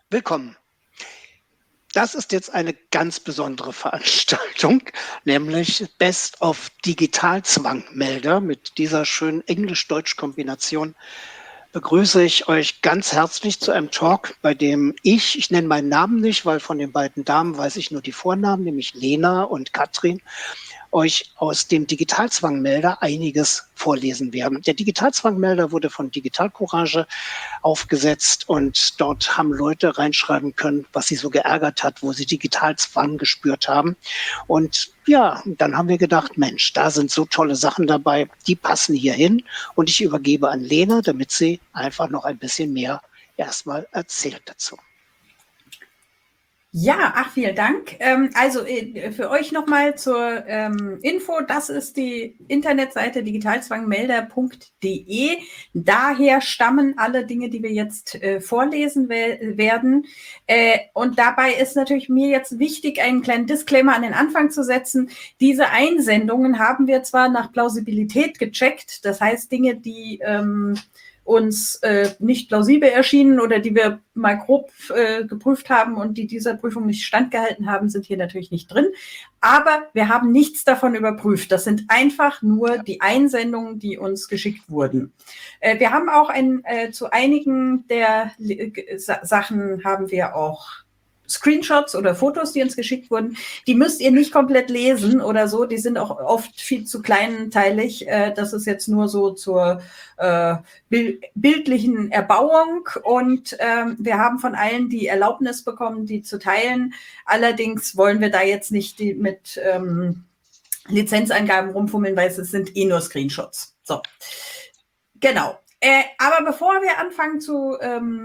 Willkommen. Das ist jetzt eine ganz besondere Veranstaltung, nämlich Best of Digitalzwangmelder. Mit dieser schönen Englisch-Deutsch-Kombination begrüße ich euch ganz herzlich zu einem Talk, bei dem ich nenne meinen Namen nicht, weil von den beiden Damen weiß ich nur die Vornamen, nämlich Lena und Katrin, euch aus dem Digitalzwangmelder einiges vorlesen werden. Der Digitalzwangmelder wurde von Digital Courage aufgesetzt und dort haben Leute reinschreiben können, was sie so geärgert hat, wo sie Digitalzwang gespürt haben. Und ja, dann haben wir gedacht, Mensch, da sind so tolle Sachen dabei, die passen hier hin. Und ich übergebe an Lena, damit sie einfach noch ein bisschen mehr erstmal erzählt dazu. Ja, vielen Dank. Für euch nochmal zur Info, das ist die Internetseite digitalzwangmelder.de. Daher stammen alle Dinge, die wir jetzt vorlesen werden. Und dabei ist natürlich mir jetzt wichtig, einen kleinen Disclaimer an den Anfang zu setzen. Diese Einsendungen haben wir zwar nach Plausibilität gecheckt, das heißt Dinge, die uns nicht plausibel erschienen oder die wir mal grob geprüft haben und die dieser Prüfung nicht standgehalten haben, sind hier natürlich nicht drin. Aber wir haben nichts davon überprüft. Das sind einfach nur die Einsendungen, die uns geschickt wurden. Wir haben auch zu einigen der Sachen haben wir auch Screenshots oder Fotos, die uns geschickt wurden, die müsst ihr nicht komplett lesen oder so, die sind auch oft viel zu kleinteilig. Das ist jetzt nur so zur bildlichen Erbauung und wir haben von allen die Erlaubnis bekommen, die zu teilen. Allerdings wollen wir da jetzt nicht mit Lizenzangaben rumfummeln, weil es sind nur Screenshots. So, genau. Aber bevor wir anfangen zu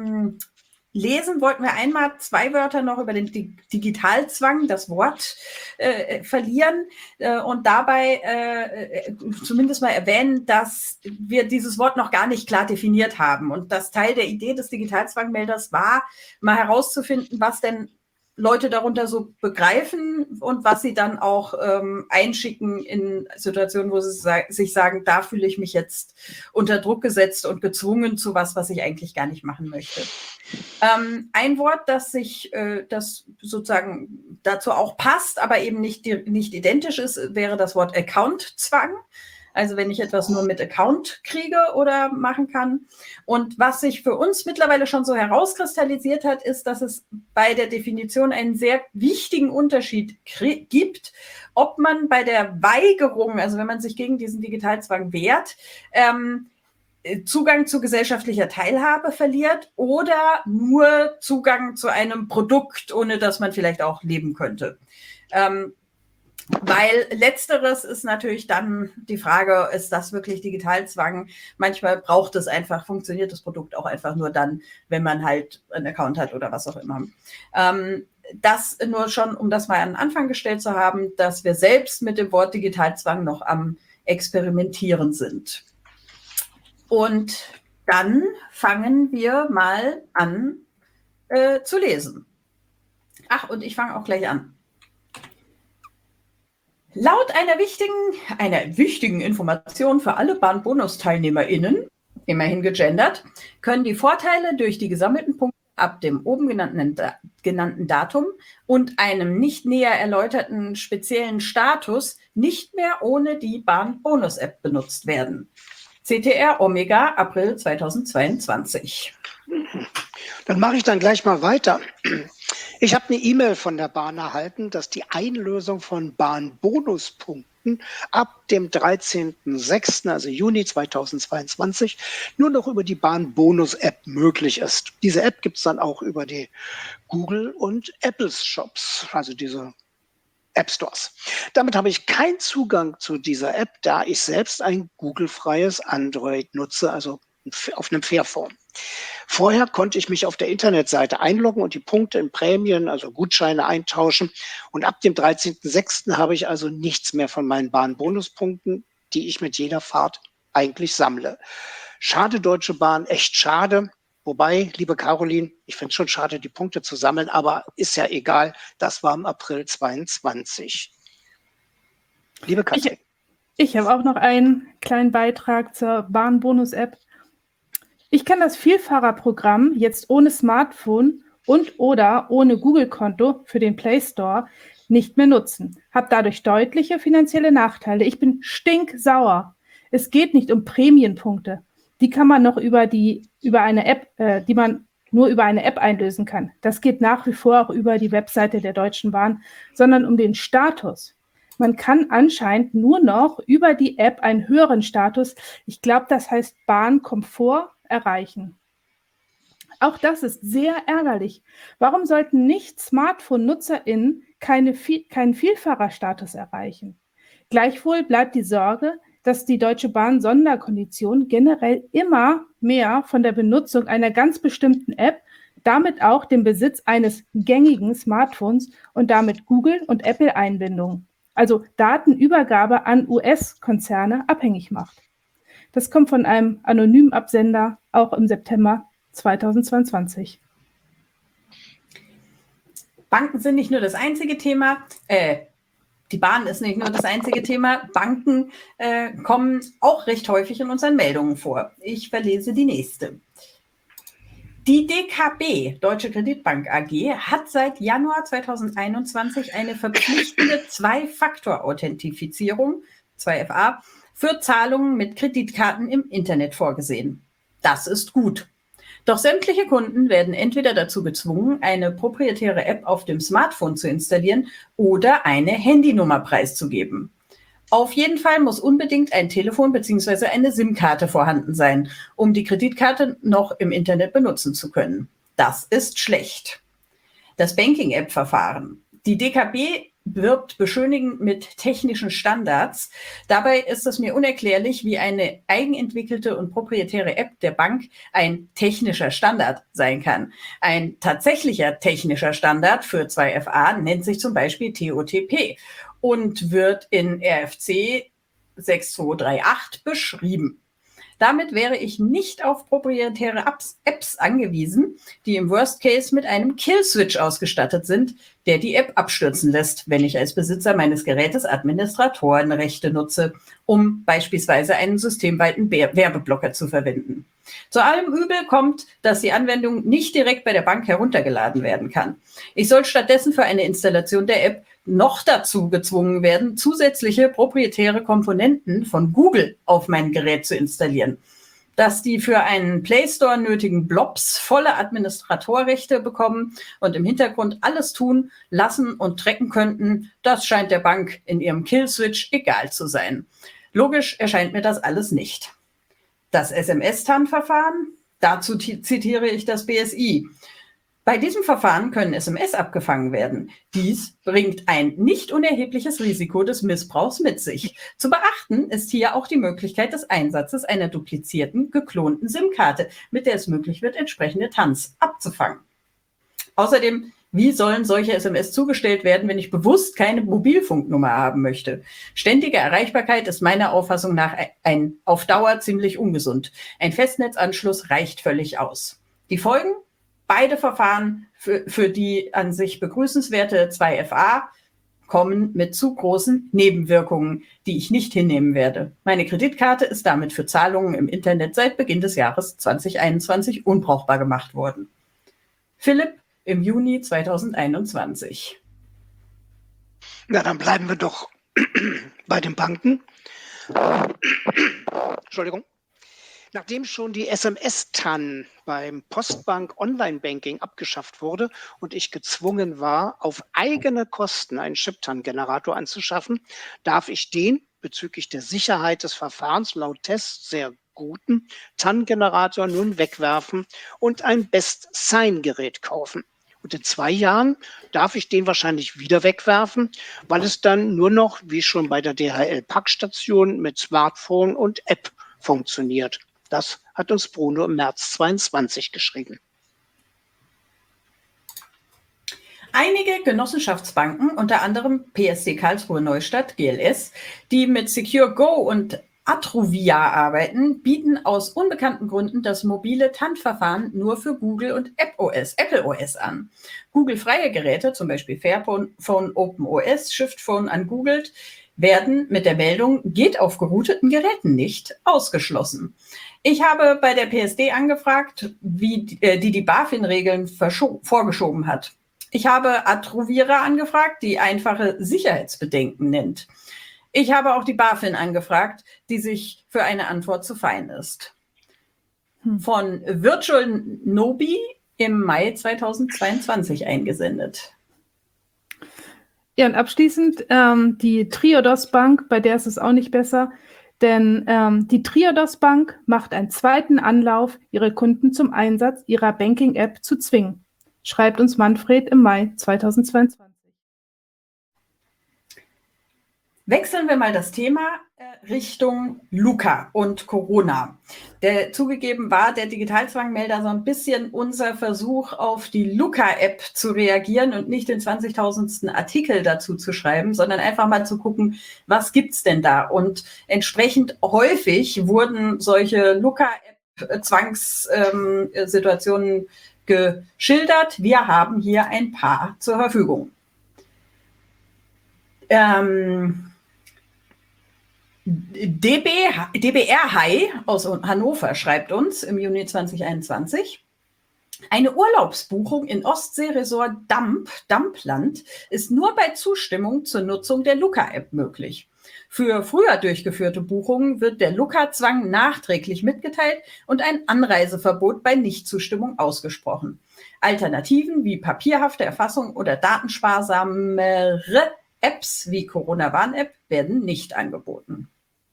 lesen, wollten wir einmal 2 Wörter noch über den Digitalzwang, das Wort, verlieren und dabei zumindest mal erwähnen, dass wir dieses Wort noch gar nicht klar definiert haben. Und das Teil der Idee des Digitalzwangmelders war, mal herauszufinden, was denn Leute darunter so begreifen und was sie dann auch einschicken in Situationen, wo sie sich sagen, da fühle ich mich jetzt unter Druck gesetzt und gezwungen zu was ich eigentlich gar nicht machen möchte. Ein Wort, das sozusagen dazu auch passt, aber eben nicht identisch ist, wäre das Wort Accountzwang. Also wenn ich etwas nur mit Account kriege oder machen kann. Und was sich für uns mittlerweile schon so herauskristallisiert hat, ist, dass es bei der Definition einen sehr wichtigen Unterschied gibt, ob man bei der Weigerung, also wenn man sich gegen diesen Digitalzwang wehrt, Zugang zu gesellschaftlicher Teilhabe verliert oder nur Zugang zu einem Produkt, ohne dass man vielleicht auch leben könnte. Weil letzteres ist natürlich dann die Frage, ist das wirklich Digitalzwang? Manchmal braucht es einfach, funktioniert das Produkt auch einfach nur dann, wenn man halt einen Account hat oder was auch immer. Das nur schon, um das mal an den Anfang gestellt zu haben, dass wir selbst mit dem Wort Digitalzwang noch am Experimentieren sind. Und dann fangen wir mal an zu lesen. Ach, und ich fange auch gleich an. Laut einer wichtigen Information für alle Bahnbonus-TeilnehmerInnen, immerhin gegendert, können die Vorteile durch die gesammelten Punkte ab dem oben genannten Datum und einem nicht näher erläuterten speziellen Status nicht mehr ohne die Bahn-Bonus-App benutzt werden. CTR Omega, April 2022. Dann mache ich dann gleich mal weiter. Ich habe eine E-Mail von der Bahn erhalten, dass die Einlösung von Bahnbonuspunkten ab dem 13.06., also Juni 2022, nur noch über die Bahnbonus-App möglich ist. Diese App gibt es dann auch über die Google und Apples Shops, also diese App Stores. Damit habe ich keinen Zugang zu dieser App, da ich selbst ein Google-freies Android nutze, also auf einem Fairphone. Vorher konnte ich mich auf der Internetseite einloggen und die Punkte in Prämien, also Gutscheine, eintauschen. Und ab dem 13.06. habe ich also nichts mehr von meinen Bahnbonuspunkten, die ich mit jeder Fahrt eigentlich sammle. Schade, Deutsche Bahn, echt schade. Wobei, liebe Caroline, ich finde es schon schade, die Punkte zu sammeln, aber ist ja egal. Das war im April 22. Liebe Katrin. Ich habe auch noch einen kleinen Beitrag zur Bahnbonus-App. Ich kann das Vielfahrerprogramm jetzt ohne Smartphone und oder ohne Google-Konto für den Play Store nicht mehr nutzen. Habe dadurch deutliche finanzielle Nachteile. Ich bin stinksauer. Es geht nicht um Prämienpunkte. Die kann man noch über eine App, die man nur über eine App einlösen kann. Das geht nach wie vor auch über die Webseite der Deutschen Bahn, sondern um den Status. Man kann anscheinend nur noch über die App einen höheren Status, ich glaube, das heißt Bahnkomfort, erreichen. Auch das ist sehr ärgerlich. Warum sollten nicht Smartphone-NutzerInnen keinen Vielfahrerstatus erreichen? Gleichwohl bleibt die Sorge, dass die Deutsche Bahn Sonderkonditionen generell immer mehr von der Benutzung einer ganz bestimmten App, damit auch dem Besitz eines gängigen Smartphones und damit Google- und Apple-Einbindung, also Datenübergabe an US-Konzerne, abhängig macht. Das kommt von einem anonymen Absender, auch im September 2022. Banken sind nicht nur das einzige Thema, die Bahn ist nicht nur das einzige Thema, Banken kommen auch recht häufig in unseren Meldungen vor. Ich verlese die nächste. Die DKB, Deutsche Kreditbank AG, hat seit Januar 2021 eine verpflichtende Zwei-Faktor-Authentifizierung, 2FA, für Zahlungen mit Kreditkarten im Internet vorgesehen. Das ist gut. Doch sämtliche Kunden werden entweder dazu gezwungen, eine proprietäre App auf dem Smartphone zu installieren oder eine Handynummer preiszugeben. Auf jeden Fall muss unbedingt ein Telefon bzw. eine SIM-Karte vorhanden sein, um die Kreditkarte noch im Internet benutzen zu können. Das ist schlecht. Das Banking-App-Verfahren. Die DKB wirbt beschönigend mit technischen Standards. Dabei ist es mir unerklärlich, wie eine eigenentwickelte und proprietäre App der Bank ein technischer Standard sein kann. Ein tatsächlicher technischer Standard für 2FA nennt sich zum Beispiel TOTP und wird in RFC 6238 beschrieben. Damit wäre ich nicht auf proprietäre Apps angewiesen, die im Worst Case mit einem Killswitch ausgestattet sind, der die App abstürzen lässt, wenn ich als Besitzer meines Gerätes Administratorenrechte nutze, um beispielsweise einen systemweiten Werbeblocker zu verwenden. Zu allem Übel kommt, dass die Anwendung nicht direkt bei der Bank heruntergeladen werden kann. Ich soll stattdessen für eine Installation der App noch dazu gezwungen werden, zusätzliche proprietäre Komponenten von Google auf mein Gerät zu installieren. Dass die für einen Play Store nötigen Blobs volle Administratorrechte bekommen und im Hintergrund alles tun, lassen und tracken könnten, das scheint der Bank in ihrem Killswitch egal zu sein. Logisch erscheint mir das alles nicht. Das SMS-TAN-Verfahren, dazu zitiere ich das BSI. Bei diesem Verfahren können SMS abgefangen werden. Dies bringt ein nicht unerhebliches Risiko des Missbrauchs mit sich. Zu beachten ist hier auch die Möglichkeit des Einsatzes einer duplizierten, geklonten SIM-Karte, mit der es möglich wird, entsprechende TANs abzufangen. Außerdem, wie sollen solche SMS zugestellt werden, wenn ich bewusst keine Mobilfunknummer haben möchte? Ständige Erreichbarkeit ist meiner Auffassung nach auf Dauer ziemlich ungesund. Ein Festnetzanschluss reicht völlig aus. Die Folgen? Beide Verfahren für die an sich begrüßenswerte 2FA kommen mit zu großen Nebenwirkungen, die ich nicht hinnehmen werde. Meine Kreditkarte ist damit für Zahlungen im Internet seit Beginn des Jahres 2021 unbrauchbar gemacht worden. Philipp im Juni 2021. Na, dann bleiben wir doch bei den Banken. Entschuldigung. Nachdem schon die SMS-TAN beim Postbank Online-Banking abgeschafft wurde und ich gezwungen war, auf eigene Kosten einen Chip-TAN-Generator anzuschaffen, darf ich den bezüglich der Sicherheit des Verfahrens laut Tests sehr guten TAN-Generator nun wegwerfen und ein Best-Sign-Gerät kaufen. Und in 2 Jahren darf ich den wahrscheinlich wieder wegwerfen, weil es dann nur noch, wie schon bei der DHL-Packstation, mit Smartphone und App funktioniert. Das hat uns Bruno im März 2022 geschrieben. Einige Genossenschaftsbanken, unter anderem PSD Karlsruhe Neustadt, GLS, die mit Secure Go und Atruvia arbeiten, bieten aus unbekannten Gründen das mobile TAN-Verfahren nur für Google und Apple OS an. Google-freie Geräte, zum Beispiel Fairphone, OpenOS, Shiftphone ungoogelt, werden mit der Meldung "Geht auf gerouteten Geräten nicht" ausgeschlossen. Ich habe bei der PSD angefragt, wie die BaFin-Regeln vorgeschoben hat. Ich habe Adrovira angefragt, die einfache Sicherheitsbedenken nennt. Ich habe auch die BaFin angefragt, die sich für eine Antwort zu fein ist. Von Virtual Nobi im Mai 2022 eingesendet. Ja, und abschließend die Triodos Bank, bei der ist es auch nicht besser, denn die Triodos Bank macht einen zweiten Anlauf, ihre Kunden zum Einsatz ihrer Banking-App zu zwingen, schreibt uns Manfred im Mai 2022. Wechseln wir mal das Thema Richtung Luca und Corona. Zugegeben war der Digitalzwangmelder so ein bisschen unser Versuch, auf die Luca-App zu reagieren und nicht den 20.000. Artikel dazu zu schreiben, sondern einfach mal zu gucken, was gibt's denn da? Und entsprechend häufig wurden solche Luca-App-Zwangssituationen geschildert. Wir haben hier ein paar zur Verfügung. DBR High aus Hannover schreibt uns im Juni 2021: Eine Urlaubsbuchung in Ostseeresort Dampland ist nur bei Zustimmung zur Nutzung der Luca-App möglich. Für früher durchgeführte Buchungen wird der Luca-Zwang nachträglich mitgeteilt und ein Anreiseverbot bei Nichtzustimmung ausgesprochen. Alternativen wie papierhafte Erfassung oder datensparsamere Apps wie Corona-Warn-App werden nicht angeboten.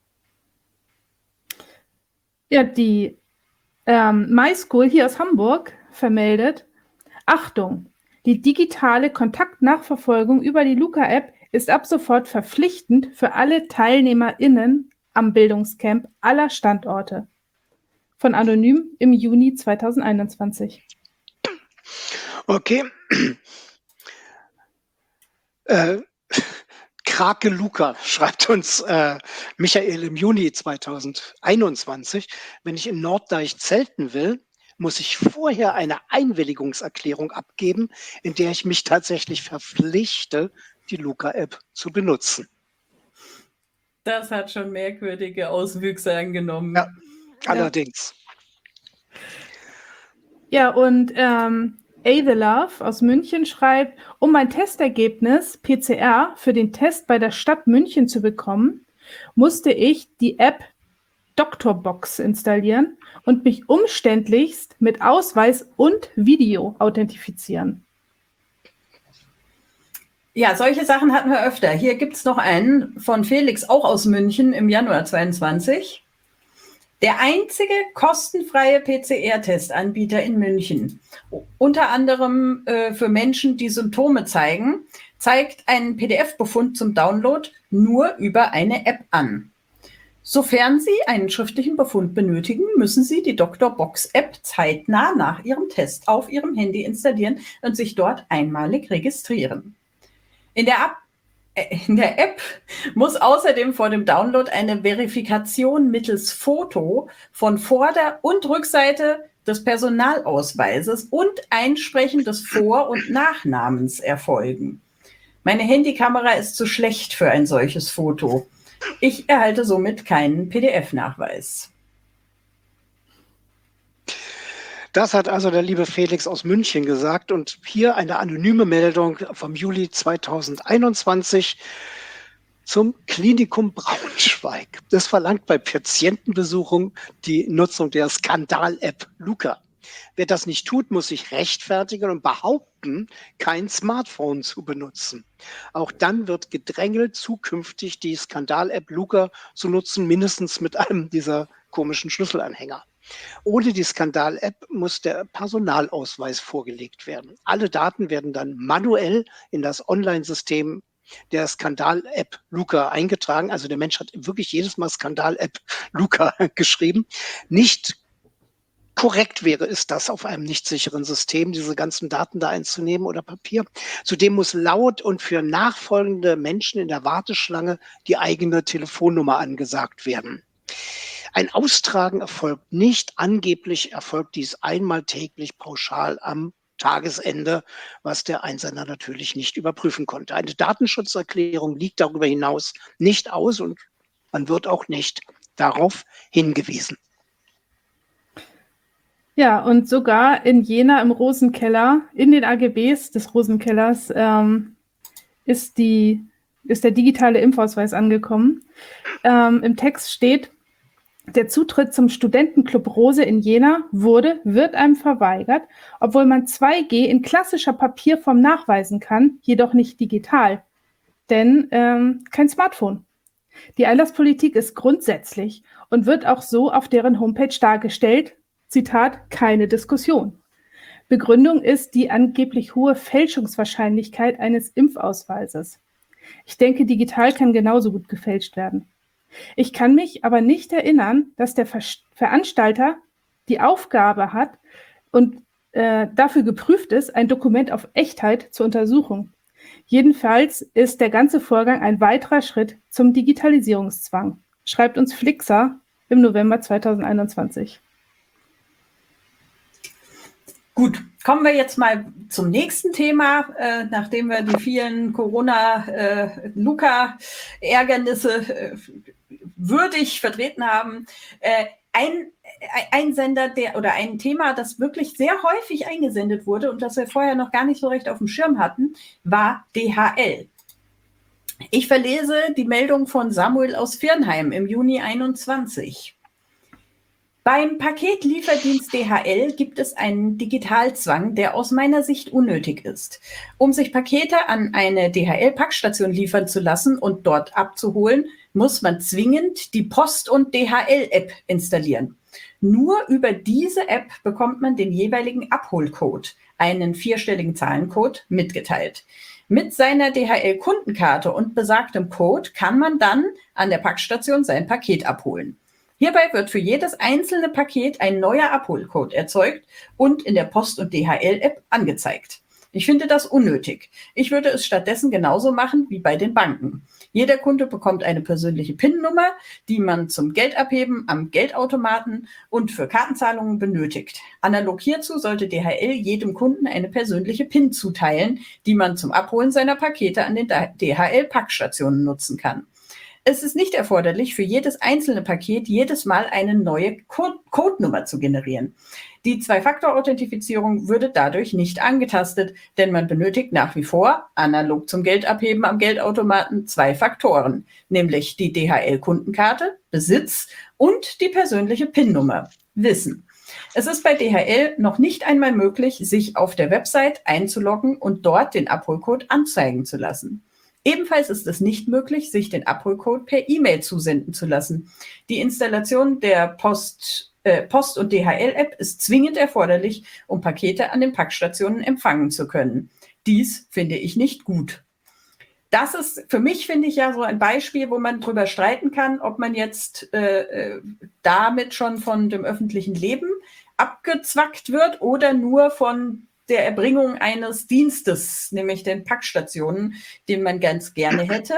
Ja, die MySchool hier aus Hamburg vermeldet: Achtung, die digitale Kontaktnachverfolgung über die Luca-App ist ab sofort verpflichtend für alle TeilnehmerInnen am Bildungscamp aller Standorte. Von Anonym im Juni 2021. Okay. Krake Luca schreibt uns Michael im Juni 2021: Wenn ich in Norddeich zelten will, muss ich vorher eine Einwilligungserklärung abgeben, in der ich mich tatsächlich verpflichte, die Luca-App zu benutzen. Das hat schon merkwürdige Auswüchse angenommen. Ja, allerdings. Ja, und The Love aus München schreibt: Um mein Testergebnis PCR für den Test bei der Stadt München zu bekommen, musste ich die App Doctorbox installieren und mich umständlichst mit Ausweis und Video authentifizieren. Ja, solche Sachen hatten wir öfter. Hier gibt es noch einen von Felix, auch aus München, im Januar 22. Der einzige kostenfreie PCR-Testanbieter in München, unter anderem für Menschen, die Symptome zeigen, zeigt einen PDF-Befund zum Download nur über eine App an. Sofern Sie einen schriftlichen Befund benötigen, müssen Sie die Doctorbox-App zeitnah nach Ihrem Test auf Ihrem Handy installieren und sich dort einmalig registrieren. In der App muss außerdem vor dem Download eine Verifikation mittels Foto von Vorder- und Rückseite des Personalausweises und Einsprechen des Vor- und Nachnamens erfolgen. Meine Handykamera ist zu schlecht für ein solches Foto. Ich erhalte somit keinen PDF-Nachweis. Das hat also der liebe Felix aus München gesagt. Und hier eine anonyme Meldung vom Juli 2021 zum Klinikum Braunschweig. Das verlangt bei Patientenbesuchung die Nutzung der Skandal-App Luca. Wer das nicht tut, muss sich rechtfertigen und behaupten, kein Smartphone zu benutzen. Auch dann wird gedrängelt, zukünftig die Skandal-App Luca zu nutzen, mindestens mit einem dieser komischen Schlüsselanhänger. Ohne die Skandal-App muss der Personalausweis vorgelegt werden. Alle Daten werden dann manuell in das Online-System der Skandal-App Luca eingetragen. Also der Mensch hat wirklich jedes Mal Skandal-App Luca geschrieben. Nicht korrekt wäre es, das auf einem nicht sicheren System, diese ganzen Daten da einzunehmen oder Papier. Zudem muss laut und für nachfolgende Menschen in der Warteschlange die eigene Telefonnummer angesagt werden. Ein Austragen erfolgt nicht. Angeblich erfolgt dies einmal täglich pauschal am Tagesende, was der Einsender natürlich nicht überprüfen konnte. Eine Datenschutzerklärung liegt darüber hinaus nicht aus und man wird auch nicht darauf hingewiesen. Ja, und sogar in Jena im Rosenkeller, in den AGBs des Rosenkellers, ist der digitale Impfausweis angekommen. Im Text steht: Der Zutritt zum Studentenclub Rose in Jena wird einem verweigert, obwohl man 2G in klassischer Papierform nachweisen kann, jedoch nicht digital. Denn kein Smartphone. Die Einlasspolitik ist grundsätzlich und wird auch so auf deren Homepage dargestellt. Zitat, keine Diskussion. Begründung ist die angeblich hohe Fälschungswahrscheinlichkeit eines Impfausweises. Ich denke, digital kann genauso gut gefälscht werden. Ich kann mich aber nicht erinnern, dass der Veranstalter die Aufgabe hat und dafür geprüft ist, ein Dokument auf Echtheit zu untersuchen. Jedenfalls ist der ganze Vorgang ein weiterer Schritt zum Digitalisierungszwang, schreibt uns Flixer im November 2021. Gut, kommen wir jetzt mal zum nächsten Thema, nachdem wir die vielen Corona-Luca-Ärgernisse würdig vertreten haben. Ein Sender oder ein Thema, das wirklich sehr häufig eingesendet wurde und das wir vorher noch gar nicht so recht auf dem Schirm hatten, war DHL. Ich verlese die Meldung von Samuel aus Viernheim im Juni 21. Beim Paketlieferdienst DHL gibt es einen Digitalzwang, der aus meiner Sicht unnötig ist. Um sich Pakete an eine DHL-Packstation liefern zu lassen und dort abzuholen, muss man zwingend die Post- und DHL-App installieren. Nur über diese App bekommt man den jeweiligen Abholcode, einen 4-stelligen Zahlencode, mitgeteilt. Mit seiner DHL-Kundenkarte und besagtem Code kann man dann an der Packstation sein Paket abholen. Hierbei wird für jedes einzelne Paket ein neuer Abholcode erzeugt und in der Post- und DHL-App angezeigt. Ich finde das unnötig. Ich würde es stattdessen genauso machen wie bei den Banken. Jeder Kunde bekommt eine persönliche PIN-Nummer, die man zum Geldabheben am Geldautomaten und für Kartenzahlungen benötigt. Analog hierzu sollte DHL jedem Kunden eine persönliche PIN zuteilen, die man zum Abholen seiner Pakete an den DHL-Packstationen nutzen kann. Es ist nicht erforderlich, für jedes einzelne Paket jedes Mal eine neue Codenummer zu generieren. Die Zwei-Faktor-Authentifizierung würde dadurch nicht angetastet, denn man benötigt nach wie vor, analog zum Geldabheben am Geldautomaten, 2 Faktoren, nämlich die DHL-Kundenkarte, Besitz und die persönliche PIN-Nummer, Wissen. Es ist bei DHL noch nicht einmal möglich, sich auf der Website einzuloggen und dort den Abholcode anzeigen zu lassen. Ebenfalls ist es nicht möglich, sich den Abholcode per E-Mail zusenden zu lassen. Die Installation der Post- und DHL-App ist zwingend erforderlich, um Pakete an den Packstationen empfangen zu können. Dies finde ich nicht gut. Das ist für mich, finde ich, ja so ein Beispiel, wo man drüber streiten kann, ob man jetzt damit schon von dem öffentlichen Leben abgezwackt wird oder nur von der Erbringung eines Dienstes, nämlich den Packstationen, den man ganz gerne hätte.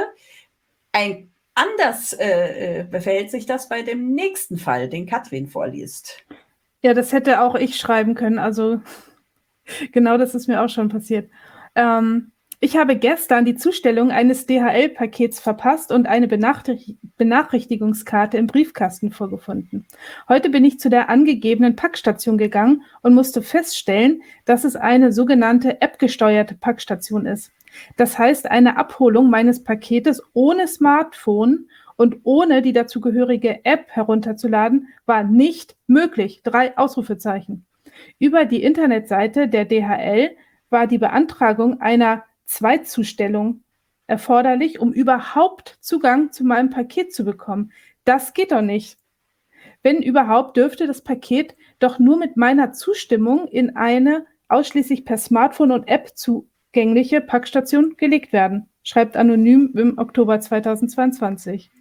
Anders verhält sich das bei dem nächsten Fall, den Katrin vorliest. Ja, das hätte auch ich schreiben können. Also genau das ist mir auch schon passiert. Ich habe gestern die Zustellung eines DHL-Pakets verpasst und eine Benachrichtigungskarte im Briefkasten vorgefunden. Heute bin ich zu der angegebenen Packstation gegangen und musste feststellen, dass es eine sogenannte App-gesteuerte Packstation ist. Das heißt, eine Abholung meines Paketes ohne Smartphone und ohne die dazugehörige App herunterzuladen war nicht möglich. 3 Ausrufezeichen. Über die Internetseite der DHL war die Beantragung einer Zweitzustellung erforderlich, um überhaupt Zugang zu meinem Paket zu bekommen. Das geht doch nicht. Wenn überhaupt, dürfte das Paket doch nur mit meiner Zustimmung in eine ausschließlich per Smartphone und App zugängliche Packstation gelegt werden, schreibt Anonym im Oktober 2022.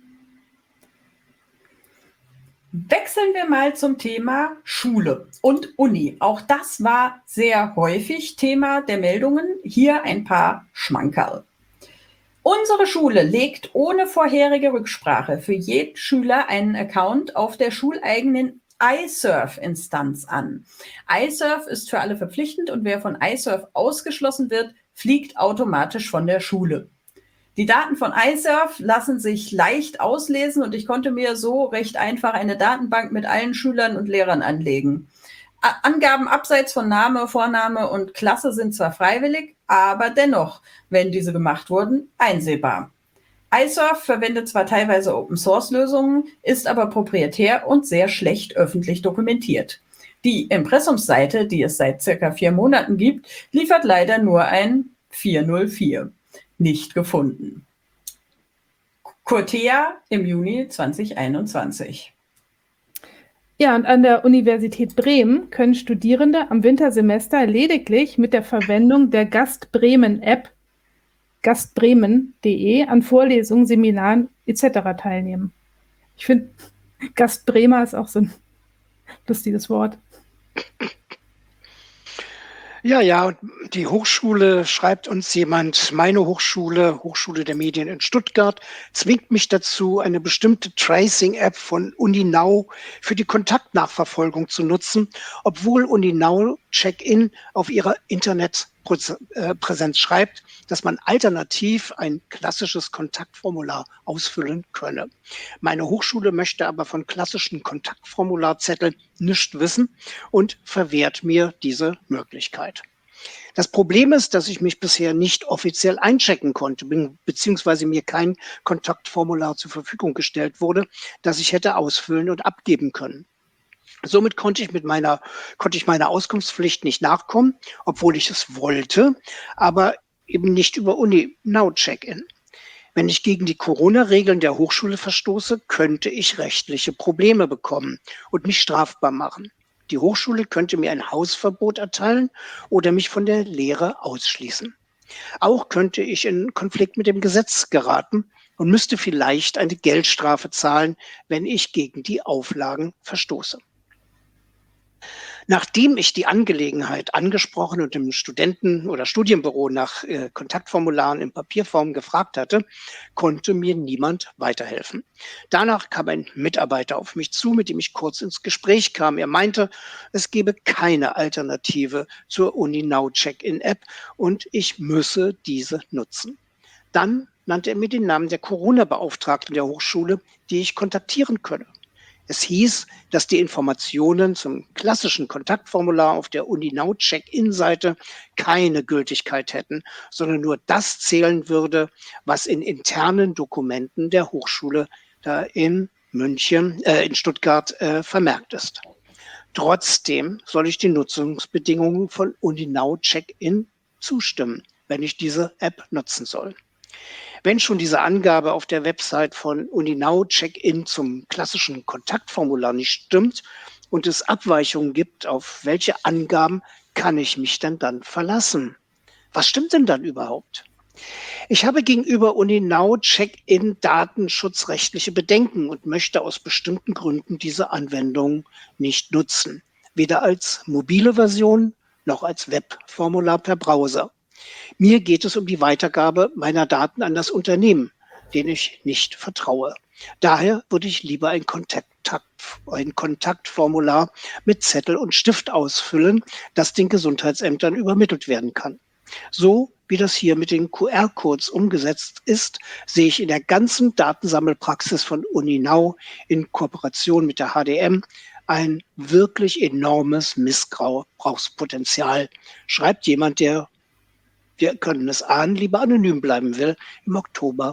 Wechseln wir mal zum Thema Schule und Uni. Auch das war sehr häufig Thema der Meldungen. Hier ein paar Schmankerl. Unsere Schule legt ohne vorherige Rücksprache für jeden Schüler einen Account auf der schuleigenen iSurf-Instanz an. iSurf ist für alle verpflichtend und wer von iSurf ausgeschlossen wird, fliegt automatisch von der Schule. Die Daten von iSurf lassen sich leicht auslesen und ich konnte mir so recht einfach eine Datenbank mit allen Schülern und Lehrern anlegen. Angaben abseits von Name, Vorname und Klasse sind zwar freiwillig, aber dennoch, wenn diese gemacht wurden, einsehbar. iSurf verwendet zwar teilweise Open-Source-Lösungen, ist aber proprietär und sehr schlecht öffentlich dokumentiert. Die Impressumsseite, die es seit circa 4 Monaten gibt, liefert leider nur ein 404. Nicht gefunden. Cortea im Juni 2021. Ja, und an der Universität Bremen können Studierende am Wintersemester lediglich mit der Verwendung der Gast-Bremen-App gastbremen.de an Vorlesungen, Seminaren etc. teilnehmen. Ich finde, Gastbremer ist auch so ein lustiges Wort. Ja, und die Hochschule, schreibt uns jemand, meine Hochschule, Hochschule der Medien in Stuttgart, zwingt mich dazu, eine bestimmte Tracing-App von Uninau für die Kontaktnachverfolgung zu nutzen, obwohl Uninau Check-in auf ihrer Internetpräsenz schreibt, dass man alternativ ein klassisches Kontaktformular ausfüllen könne. Meine Hochschule möchte aber von klassischen Kontaktformularzetteln nichts wissen und verwehrt mir diese Möglichkeit. Das Problem ist, dass ich mich bisher nicht offiziell einchecken konnte, beziehungsweise mir kein Kontaktformular zur Verfügung gestellt wurde, das ich hätte ausfüllen und abgeben können. Somit konnte ich meiner Auskunftspflicht nicht nachkommen, obwohl ich es wollte, aber eben nicht über Uninau Check-in. Wenn ich gegen die Corona-Regeln der Hochschule verstoße, könnte ich rechtliche Probleme bekommen und mich strafbar machen. Die Hochschule könnte mir ein Hausverbot erteilen oder mich von der Lehre ausschließen. Auch könnte ich in Konflikt mit dem Gesetz geraten und müsste vielleicht eine Geldstrafe zahlen, wenn ich gegen die Auflagen verstoße. Nachdem ich die Angelegenheit angesprochen und im Studenten- oder Studienbüro nach Kontaktformularen in Papierform gefragt hatte, konnte mir niemand weiterhelfen. Danach kam ein Mitarbeiter auf mich zu, mit dem ich kurz ins Gespräch kam. Er meinte, es gebe keine Alternative zur Uninau Check-in-App und ich müsse diese nutzen. Dann nannte er mir den Namen der Corona-Beauftragten der Hochschule, die ich kontaktieren könne. Es hieß, dass die Informationen zum klassischen Kontaktformular auf der Uninau Check-in-Seite keine Gültigkeit hätten, sondern nur das zählen würde, was in internen Dokumenten der Hochschule da in Stuttgart vermerkt ist. Trotzdem soll ich die Nutzungsbedingungen von Uninau Check-in zustimmen, wenn ich diese App nutzen soll. Wenn schon diese Angabe auf der Website von Uninau Check-in zum klassischen Kontaktformular nicht stimmt und es Abweichungen gibt, auf welche Angaben kann ich mich denn dann verlassen? Was stimmt denn dann überhaupt? Ich habe gegenüber Uninau Check-in datenschutzrechtliche Bedenken und möchte aus bestimmten Gründen diese Anwendung nicht nutzen, weder als mobile Version noch als Webformular per Browser. Mir geht es um die Weitergabe meiner Daten an das Unternehmen, denen ich nicht vertraue. Daher würde ich lieber ein Kontaktformular mit Zettel und Stift ausfüllen, das den Gesundheitsämtern übermittelt werden kann. So wie das hier mit den QR-Codes umgesetzt ist, sehe ich in der ganzen Datensammelpraxis von Uninau in Kooperation mit der HDM ein wirklich enormes Missbrauchspotenzial, schreibt jemand, der, wir können es ahnen, lieber anonym bleiben will, im Oktober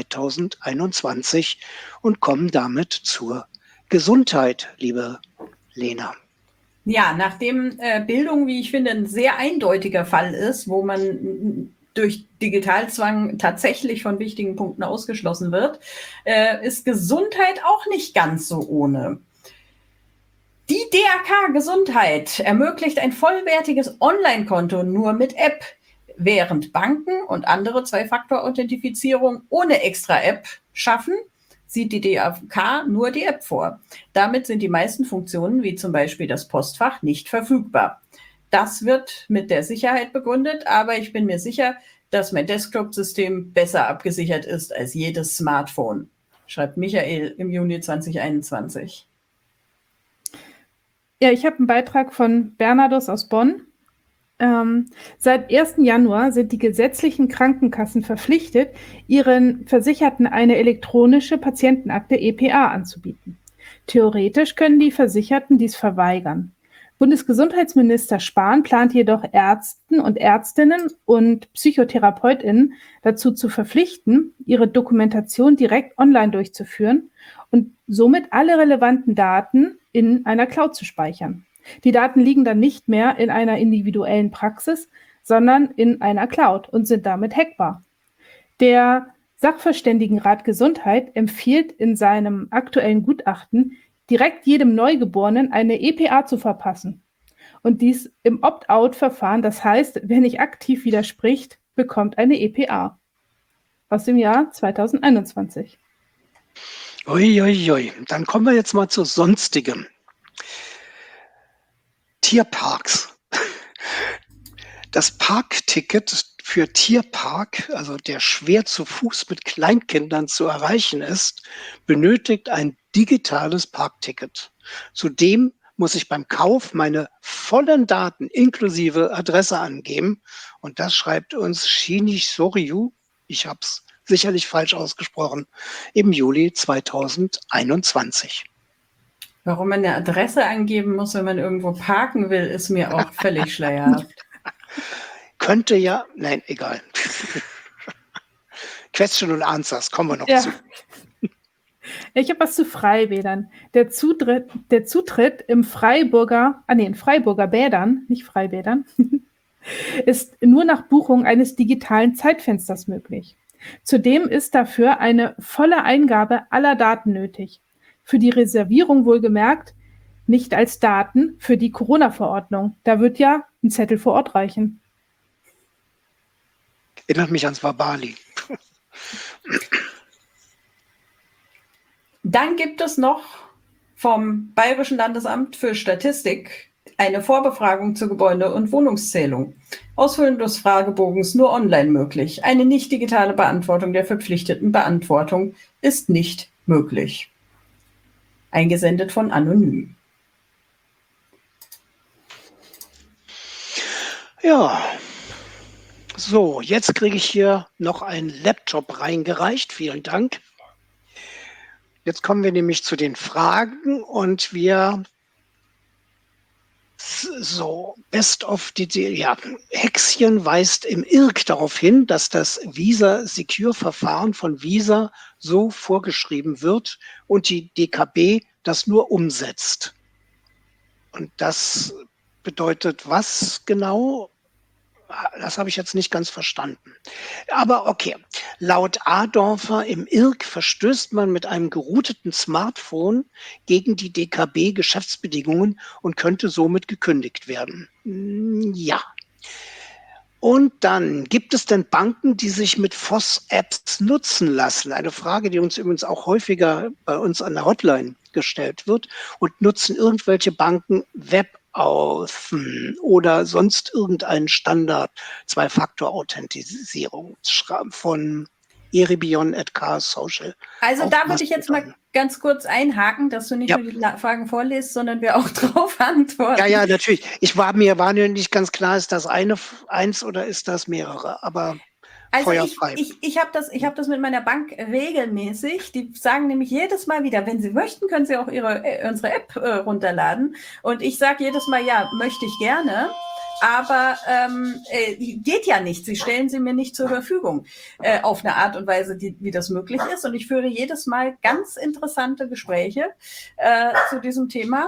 2021 und kommen damit zur Gesundheit, liebe Lena. Ja, nachdem Bildung, wie ich finde, ein sehr eindeutiger Fall ist, wo man durch Digitalzwang tatsächlich von wichtigen Punkten ausgeschlossen wird, ist Gesundheit auch nicht ganz so ohne. Die DRK Gesundheit ermöglicht ein vollwertiges Online-Konto nur mit App, während Banken und andere Zwei-Faktor-Authentifizierung ohne extra App schaffen, sieht die DRK nur die App vor. Damit sind die meisten Funktionen, wie zum Beispiel das Postfach, nicht verfügbar. Das wird mit der Sicherheit begründet, aber ich bin mir sicher, dass mein Desktop-System besser abgesichert ist als jedes Smartphone, schreibt Michael im Juni 2021. Ja, ich habe einen Beitrag von Bernardus aus Bonn. Seit 1. Januar sind die gesetzlichen Krankenkassen verpflichtet, ihren Versicherten eine elektronische Patientenakte EPA anzubieten. Theoretisch können die Versicherten dies verweigern. Bundesgesundheitsminister Spahn plant jedoch Ärzten und Ärztinnen und PsychotherapeutInnen dazu zu verpflichten, ihre Dokumentation direkt online durchzuführen und somit alle relevanten Daten in einer Cloud zu speichern. Die Daten liegen dann nicht mehr in einer individuellen Praxis, sondern in einer Cloud und sind damit hackbar. Der Sachverständigenrat Gesundheit empfiehlt in seinem aktuellen Gutachten, direkt jedem Neugeborenen eine EPA zu verpassen. Und dies im Opt-out-Verfahren, das heißt, wer nicht aktiv widerspricht, bekommt eine EPA. Aus dem Jahr 2021. Uiuiui. Dann kommen wir jetzt mal zu Sonstigem. Tierparks. Das Parkticket für Tierpark, also der schwer zu Fuß mit Kleinkindern zu erreichen ist, benötigt ein digitales Parkticket. Zudem muss ich beim Kauf meine vollen Daten inklusive Adresse angeben. Und das schreibt uns Shinichi Soryu, ich habe es sicherlich falsch ausgesprochen, im Juli 2021. Warum man eine Adresse angeben muss, wenn man irgendwo parken will, ist mir auch völlig schleierhaft. Könnte ja, nein, egal. Question and Answers, kommen wir noch Ja. zu. Ich habe was zu Freibädern. Der Zutritt in Freiburger Bädern, nicht Freibädern, ist nur nach Buchung eines digitalen Zeitfensters möglich. Zudem ist dafür eine volle Eingabe aller Daten nötig. Für die Reservierung wohlgemerkt, nicht als Daten für die Corona-Verordnung. Da wird ja ein Zettel vor Ort reichen. Erinnert mich ans Wabali. Dann gibt es noch vom Bayerischen Landesamt für Statistik eine Vorbefragung zur Gebäude- und Wohnungszählung. Ausfüllen des Fragebogens nur online möglich. Eine nicht digitale Beantwortung der verpflichteten Beantwortung ist nicht möglich. Eingesendet von Anonym. Ja, so, jetzt kriege ich hier noch einen Laptop reingereicht. Vielen Dank. Jetzt kommen wir nämlich zu den Fragen und wir so, Best of ja, Häkschen weist im IRC darauf hin, dass das Visa-Secure-Verfahren von Visa so vorgeschrieben wird und die DKB das nur umsetzt. Und das bedeutet was genau? Das habe ich jetzt nicht ganz verstanden. Aber okay, laut Adorfer im IRC verstößt man mit einem gerouteten Smartphone gegen die DKB-Geschäftsbedingungen und könnte somit gekündigt werden. Ja. Und dann, gibt es denn Banken, die sich mit FOS-Apps nutzen lassen? Eine Frage, die uns übrigens auch häufiger bei uns an der Hotline gestellt wird. Und nutzen irgendwelche Banken WebAuthn oder sonst irgendeinen Standard Zwei-Faktor-Authentisierung von Eribion at Chaos Social? Also da würde ich jetzt mal ganz kurz einhaken, dass du nicht nur die Fragen vorliest, sondern wir auch drauf antworten. Ja, natürlich. Mir war nicht ganz klar, ist das eins oder ist das mehrere? Aber also feuerfrei. Ich habe das mit meiner Bank regelmäßig. Die sagen nämlich jedes Mal wieder, wenn sie möchten, können sie auch unsere App runterladen. Und ich sage jedes Mal, ja, möchte ich gerne. Aber geht ja nicht. Sie stellen sie mir nicht zur Verfügung auf eine Art und Weise, wie das möglich ist. Und ich führe jedes Mal ganz interessante Gespräche zu diesem Thema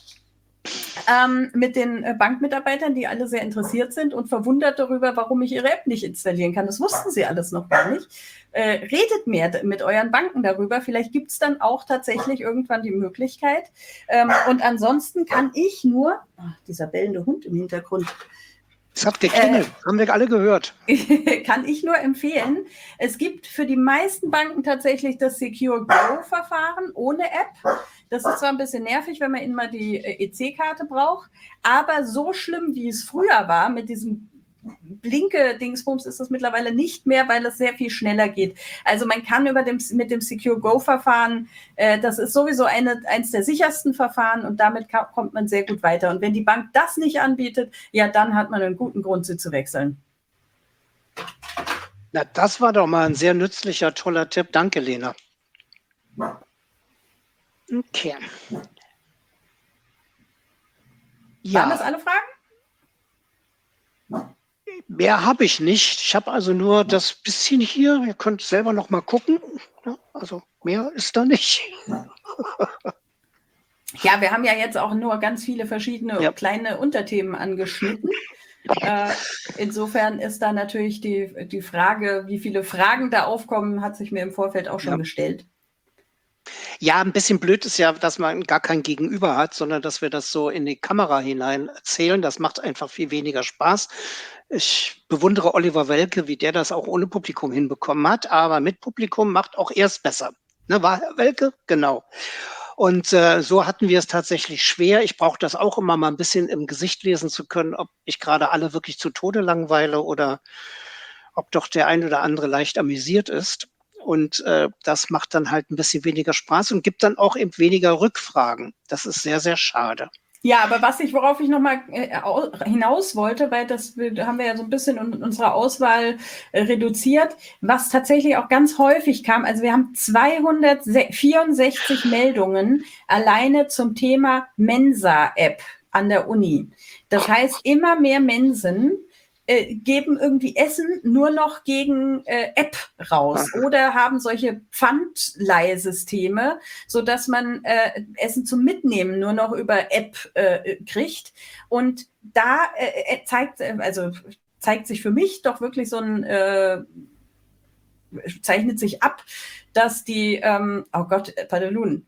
mit den Bankmitarbeitern, die alle sehr interessiert sind und verwundert darüber, warum ich ihre App nicht installieren kann. Das wussten sie alles noch gar nicht. Redet mehr mit euren Banken darüber. Vielleicht gibt es dann auch tatsächlich irgendwann die Möglichkeit. Und ansonsten kann ich nur, dieser bellende Hund im Hintergrund, es hat geklingelt, haben wir alle gehört. Kann ich nur empfehlen. Es gibt für die meisten Banken tatsächlich das Secure Go-Verfahren ohne App. Das ist zwar ein bisschen nervig, wenn man immer die EC-Karte braucht, aber so schlimm, wie es früher war mit diesem linke Dingsbums ist es mittlerweile nicht mehr, weil es sehr viel schneller geht. Also man kann mit dem Secure Go-Verfahren, das ist sowieso eins der sichersten Verfahren und damit kommt man sehr gut weiter. Und wenn die Bank das nicht anbietet, ja, dann hat man einen guten Grund, sie zu wechseln. Na, das war doch mal ein sehr nützlicher, toller Tipp. Danke, Lena. Okay. Waren das alle Fragen? Mehr habe ich nicht. Ich habe also nur das bisschen hier. Ihr könnt selber noch mal gucken. Ja, also mehr ist da nicht. Ja, wir haben ja jetzt auch nur ganz viele verschiedene kleine Unterthemen angeschnitten. Insofern ist da natürlich die Frage, wie viele Fragen da aufkommen, hat sich mir im Vorfeld auch schon gestellt. Ja, ein bisschen blöd ist ja, dass man gar kein Gegenüber hat, sondern dass wir das so in die Kamera hinein erzählen. Das macht einfach viel weniger Spaß. Ich bewundere Oliver Welke, wie der das auch ohne Publikum hinbekommen hat, aber mit Publikum macht auch erst besser. Ne, war Herr Welke? Genau. Und so hatten wir es tatsächlich schwer. Ich brauche das auch immer mal ein bisschen im Gesicht lesen zu können, ob ich gerade alle wirklich zu Tode langweile oder ob doch der ein oder andere leicht amüsiert ist. Und das macht dann halt ein bisschen weniger Spaß und gibt dann auch eben weniger Rückfragen. Das ist sehr, sehr schade. Ja, aber worauf ich nochmal hinaus wollte, weil das haben wir ja so ein bisschen in unserer Auswahl reduziert, was tatsächlich auch ganz häufig kam. Also wir haben 264 Meldungen alleine zum Thema Mensa-App an der Uni. Das heißt, immer mehr Mensen geben irgendwie Essen nur noch gegen App raus oder haben solche Pfandleihsysteme, so dass man Essen zum Mitnehmen nur noch über App kriegt. Und da zeigt sich für mich doch wirklich so zeichnet sich ab, dass die, oh Gott, Padelun.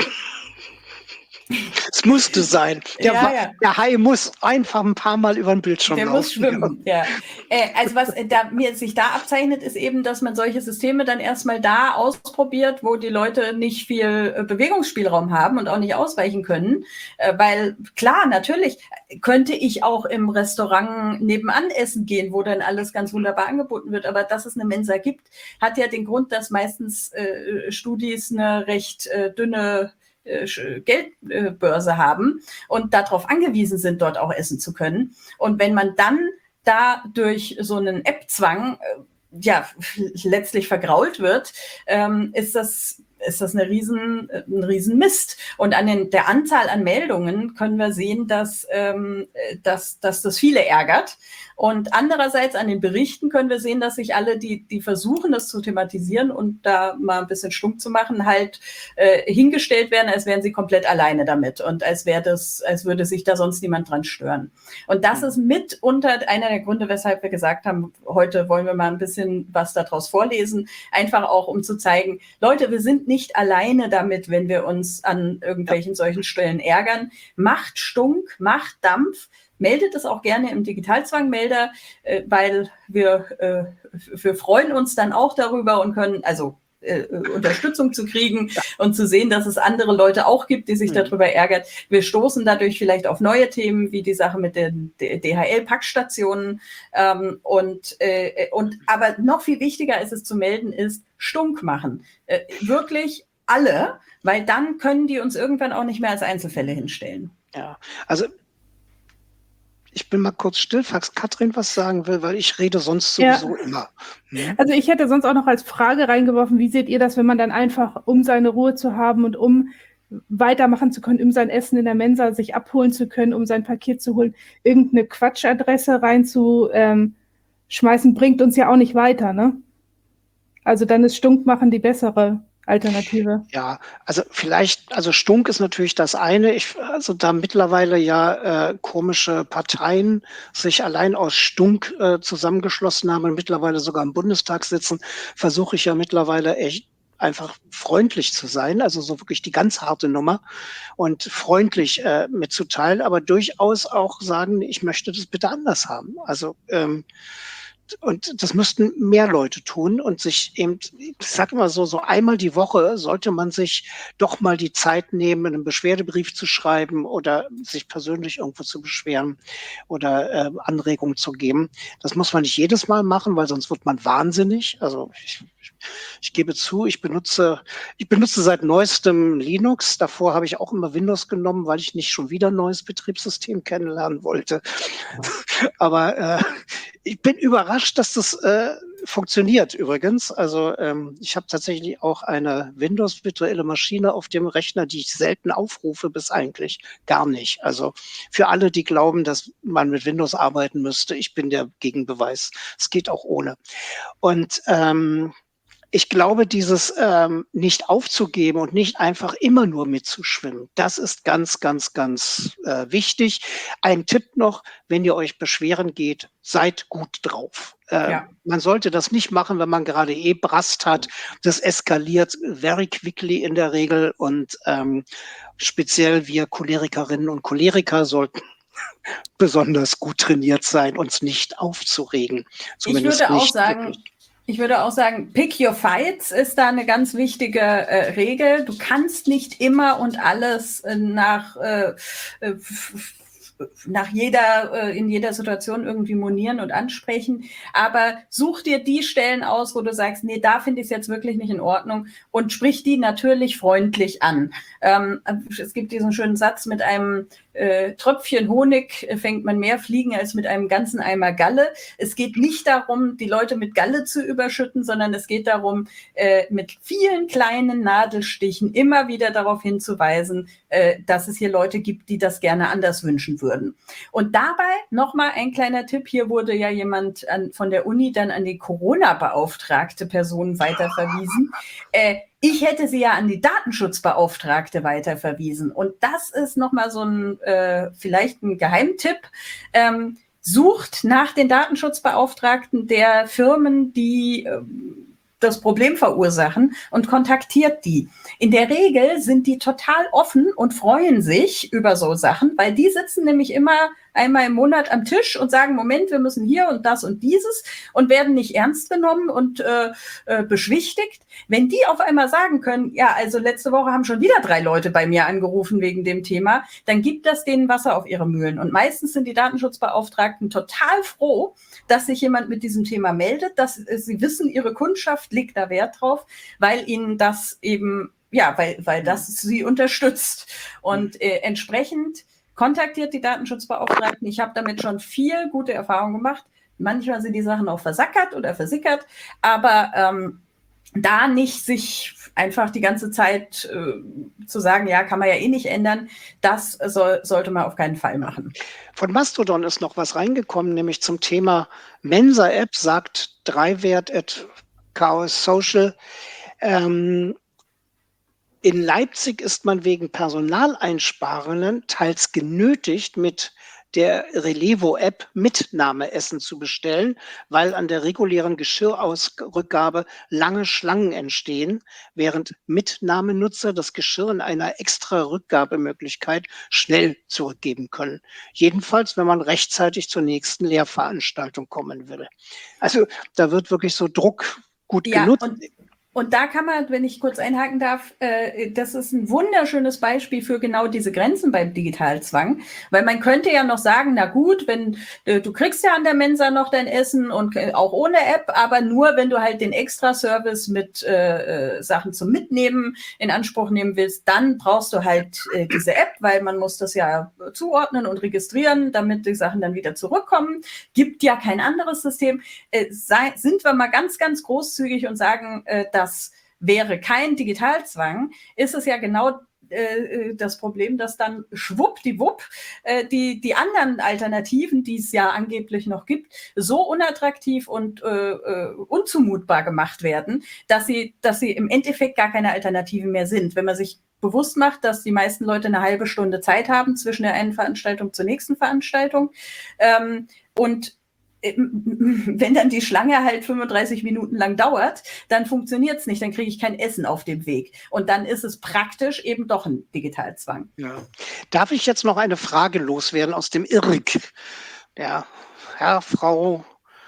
Es musste sein. Der Hai muss einfach ein paar Mal über den Bildschirm laufen. Der muss schwimmen, ja. Also was sich da abzeichnet, ist eben, dass man solche Systeme dann erstmal da ausprobiert, wo die Leute nicht viel Bewegungsspielraum haben und auch nicht ausweichen können. Weil klar, natürlich könnte ich auch im Restaurant nebenan essen gehen, wo dann alles ganz wunderbar angeboten wird. Aber dass es eine Mensa gibt, hat ja den Grund, dass meistens Studis eine recht dünne Geldbörse haben und darauf angewiesen sind, dort auch essen zu können. Und wenn man dann da durch so einen App-Zwang letztlich vergrault wird, ist das ein riesen Mist. Und an der Anzahl an Meldungen können wir sehen, dass das viele ärgert. Und andererseits an den Berichten können wir sehen, dass sich alle, die versuchen, das zu thematisieren und da mal ein bisschen Stunk zu machen, halt hingestellt werden, als wären sie komplett alleine damit und als würde sich da sonst niemand dran stören. Und das ist mitunter einer der Gründe, weshalb wir gesagt haben, heute wollen wir mal ein bisschen was daraus vorlesen, einfach auch, um zu zeigen, Leute, wir sind nicht alleine damit, wenn wir uns an irgendwelchen solchen Stellen ärgern. Macht Stunk, macht Dampf, meldet es auch gerne im Digitalzwangmelder, weil wir freuen uns dann auch darüber und können Unterstützung zu kriegen und zu sehen, dass es andere Leute auch gibt, die sich darüber ärgern. Wir stoßen dadurch vielleicht auf neue Themen, wie die Sache mit den DHL-Packstationen. Aber noch viel wichtiger ist es zu melden, ist Stunk machen. Wirklich alle, weil dann können die uns irgendwann auch nicht mehr als Einzelfälle hinstellen. Ja, also ich bin mal kurz still, falls Katrin was sagen will, weil ich rede sonst sowieso immer. Also ich hätte sonst auch noch als Frage reingeworfen, wie seht ihr das, wenn man dann einfach, um seine Ruhe zu haben und um weitermachen zu können, um sein Essen in der Mensa sich abholen zu können, um sein Paket zu holen, irgendeine Quatschadresse reinzuschmeißen, bringt uns ja auch nicht weiter, ne? Also dann ist Stunk machen die bessere Alternative. Ja, also Stunk ist natürlich das eine. Da mittlerweile komische Parteien sich allein aus Stunk zusammengeschlossen haben und mittlerweile sogar im Bundestag sitzen, versuche ich ja mittlerweile echt einfach freundlich zu sein, also so wirklich die ganz harte Nummer und freundlich mitzuteilen, aber durchaus auch sagen, ich möchte das bitte anders haben. Also Und das müssten mehr Leute tun und sich eben, ich sage immer so einmal die Woche sollte man sich doch mal die Zeit nehmen, einen Beschwerdebrief zu schreiben oder sich persönlich irgendwo zu beschweren oder Anregungen zu geben. Das muss man nicht jedes Mal machen, weil sonst wird man wahnsinnig. Also ich gebe zu, ich benutze seit neuestem Linux. Davor habe ich auch immer Windows genommen, weil ich nicht schon wieder ein neues Betriebssystem kennenlernen wollte. Aber ich bin überrascht, dass das funktioniert übrigens. Also ich habe tatsächlich auch eine Windows-virtuelle Maschine auf dem Rechner, die ich selten aufrufe, bis eigentlich gar nicht. Also für alle, die glauben, dass man mit Windows arbeiten müsste, ich bin der Gegenbeweis. Es geht auch ohne. Und ich glaube, dieses nicht aufzugeben und nicht einfach immer nur mitzuschwimmen, das ist ganz, ganz, ganz wichtig. Ein Tipp noch, wenn ihr euch beschweren geht, seid gut drauf. Man sollte das nicht machen, wenn man gerade Brast hat. Das eskaliert very quickly in der Regel und speziell wir Cholerikerinnen und Choleriker sollten besonders gut trainiert sein, uns nicht aufzuregen. Zumindest Ich würde auch sagen, pick your fights ist da eine ganz wichtige Regel. Du kannst nicht immer und alles in jeder Situation irgendwie monieren und ansprechen, aber such dir die Stellen aus, wo du sagst, nee, da finde ich es jetzt wirklich nicht in Ordnung und sprich die natürlich freundlich an. Es gibt diesen schönen Satz, mit einem Tröpfchen Honig fängt man mehr Fliegen als mit einem ganzen Eimer Galle. Es geht nicht darum, die Leute mit Galle zu überschütten, sondern es geht darum, mit vielen kleinen Nadelstichen immer wieder darauf hinzuweisen, dass es hier Leute gibt, die das gerne anders wünschen würden. Und dabei nochmal ein kleiner Tipp. Hier wurde ja jemand von der Uni dann an die Corona-beauftragte Person weiterverwiesen. Ich hätte sie ja an die Datenschutzbeauftragte weiterverwiesen. Und das ist nochmal so vielleicht ein Geheimtipp. Sucht nach den Datenschutzbeauftragten der Firmen, die das Problem verursachen und kontaktiert die. In der Regel sind die total offen und freuen sich über so Sachen, weil die sitzen nämlich immer einmal im Monat am Tisch und sagen, Moment, wir müssen hier und das und dieses und werden nicht ernst genommen und beschwichtigt. Wenn die auf einmal sagen können, ja, also letzte Woche haben schon wieder 3 Leute bei mir angerufen wegen dem Thema, dann gibt das denen Wasser auf ihre Mühlen. Und meistens sind die Datenschutzbeauftragten total froh, dass sich jemand mit diesem Thema meldet, dass sie wissen, ihre Kundschaft legt da Wert drauf, weil ihnen das eben, ja, weil das sie unterstützt. Und entsprechend kontaktiert die Datenschutzbeauftragten. Ich habe damit schon viel gute Erfahrungen gemacht. Manchmal sind die Sachen auch versackert oder versickert, aber da nicht sich einfach die ganze Zeit zu sagen, ja, kann man ja eh nicht ändern, das sollte man auf keinen Fall machen. Von Mastodon ist noch was reingekommen, nämlich zum Thema Mensa-App, sagt Dreiwert@Chaos Social. In Leipzig ist man wegen Personaleinsparungen teils genötigt, mit der Relevo-App Mitnahmeessen zu bestellen, weil an der regulären Geschirrausrückgabe lange Schlangen entstehen, während Mitnahmenutzer das Geschirr in einer extra Rückgabemöglichkeit schnell zurückgeben können. Jedenfalls, wenn man rechtzeitig zur nächsten Lehrveranstaltung kommen will. Also da wird wirklich so Druck gut genutzt. Und da kann man, wenn ich kurz einhaken darf, das ist ein wunderschönes Beispiel für genau diese Grenzen beim Digitalzwang, weil man könnte ja noch sagen, na gut, wenn du kriegst ja an der Mensa noch dein Essen und auch ohne App, aber nur, wenn du halt den Extra-Service mit Sachen zum Mitnehmen in Anspruch nehmen willst, dann brauchst du halt diese App, weil man muss das ja zuordnen und registrieren, damit die Sachen dann wieder zurückkommen. Gibt ja kein anderes System. Sind wir mal ganz, ganz großzügig und sagen, das wäre kein Digitalzwang, ist es ja genau das Problem, dass dann schwuppdiwupp die anderen Alternativen, die es ja angeblich noch gibt, so unattraktiv und unzumutbar gemacht werden, dass sie im Endeffekt gar keine Alternativen mehr sind. Wenn man sich bewusst macht, dass die meisten Leute eine halbe Stunde Zeit haben zwischen der einen Veranstaltung zur nächsten Veranstaltung und wenn dann die Schlange halt 35 Minuten lang dauert, dann funktioniert es nicht, dann kriege ich kein Essen auf dem Weg. Und dann ist es praktisch eben doch ein Digitalzwang. Ja. Darf ich jetzt noch eine Frage loswerden aus dem IRG? Der Herr, Frau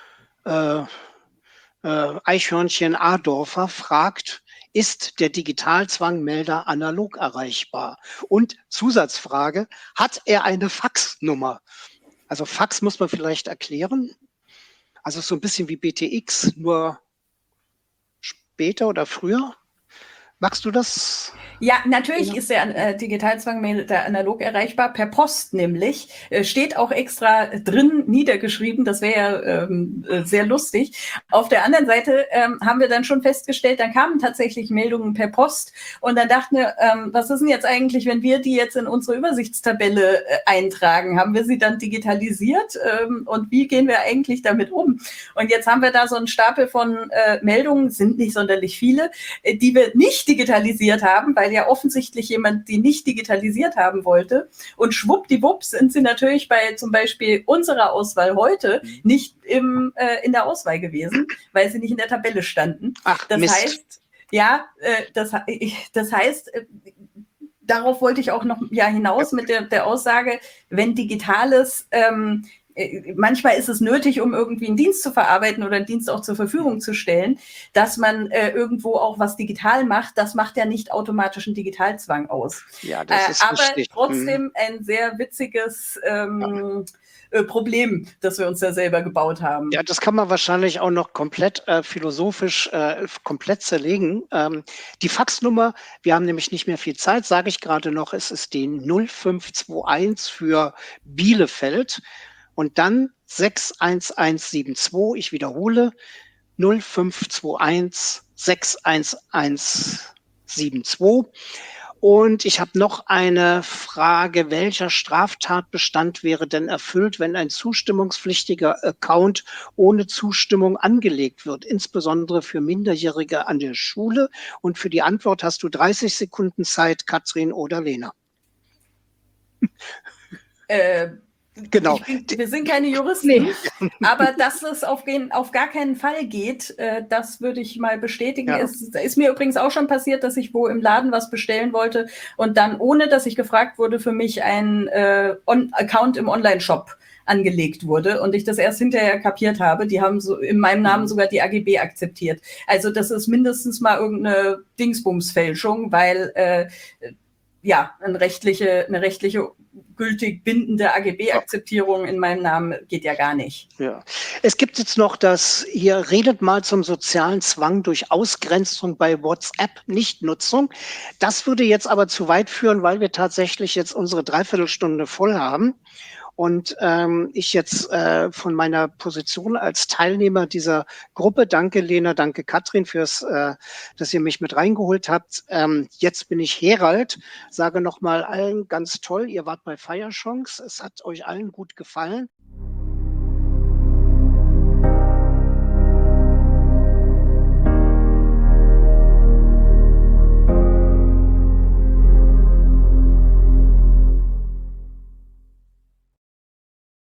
Äh, Eichhörnchen Adorfer fragt, ist der Digitalzwangmelder analog erreichbar? Und Zusatzfrage, hat er eine Faxnummer? Also Fax muss man vielleicht erklären. Also so ein bisschen wie BTX, nur später oder früher. Magst du das? Ja, natürlich Lena? ist der Digitalzwangmelder analog erreichbar, per Post nämlich. Steht auch extra drin niedergeschrieben, das wäre ja sehr lustig. Auf der anderen Seite haben wir dann schon festgestellt, dann kamen tatsächlich Meldungen per Post und dann dachten wir, was ist denn jetzt eigentlich, wenn wir die jetzt in unsere Übersichtstabelle eintragen? Haben wir sie dann digitalisiert und wie gehen wir eigentlich damit um? Und jetzt haben wir da so einen Stapel von Meldungen, sind nicht sonderlich viele, die wir nicht digitalisiert haben, weil ja offensichtlich jemand die nicht digitalisiert haben wollte. Und schwuppdiwupps sind sie natürlich bei zum Beispiel unserer Auswahl heute nicht in der Auswahl gewesen, weil sie nicht in der Tabelle standen. Ach, das Mist. heißt, ja, das heißt, darauf wollte ich auch noch hinaus mit der Aussage, wenn Digitales manchmal ist es nötig, um irgendwie einen Dienst zu verarbeiten oder einen Dienst auch zur Verfügung zu stellen, dass man irgendwo auch was digital macht. Das macht ja nicht automatisch einen Digitalzwang aus. Ja, das ist aber richtig. trotzdem ein sehr witziges Problem, das wir uns da selber gebaut haben. Ja, das kann man wahrscheinlich auch noch komplett philosophisch komplett zerlegen. Die Faxnummer, wir haben nämlich nicht mehr viel Zeit, sage ich gerade noch, es ist die 0521 für Bielefeld. Und dann 61172, ich wiederhole, 0521 61172. Und ich habe noch eine Frage, welcher Straftatbestand wäre denn erfüllt, wenn ein zustimmungspflichtiger Account ohne Zustimmung angelegt wird, insbesondere für Minderjährige an der Schule? Und für die Antwort hast du 30 Sekunden Zeit, Katrin oder Lena. Genau. Wir sind keine Juristen, aber dass es auf gar keinen Fall geht, das würde ich mal bestätigen. Ja. Es ist mir übrigens auch schon passiert, dass ich wo im Laden was bestellen wollte und dann, ohne dass ich gefragt wurde, für mich ein Account im Online-Shop angelegt wurde und ich das erst hinterher kapiert habe. Die haben so in meinem Namen sogar die AGB akzeptiert. Also das ist mindestens mal irgendeine Dingsbumsfälschung, weil eine rechtliche gültig bindende AGB-Akzeptierung in meinem Namen geht ja gar nicht. Ja. Es gibt jetzt noch das, hier redet mal zum sozialen Zwang durch Ausgrenzung bei WhatsApp-Nichtnutzung. Das würde jetzt aber zu weit führen, weil wir tatsächlich jetzt unsere Dreiviertelstunde voll haben. Und ich jetzt von meiner Position als Teilnehmer dieser Gruppe, danke Lena, danke Katrin fürs, dass ihr mich mit reingeholt habt. Jetzt bin ich Herald, sage nochmal allen ganz toll, ihr wart bei Feierchance, es hat euch allen gut gefallen.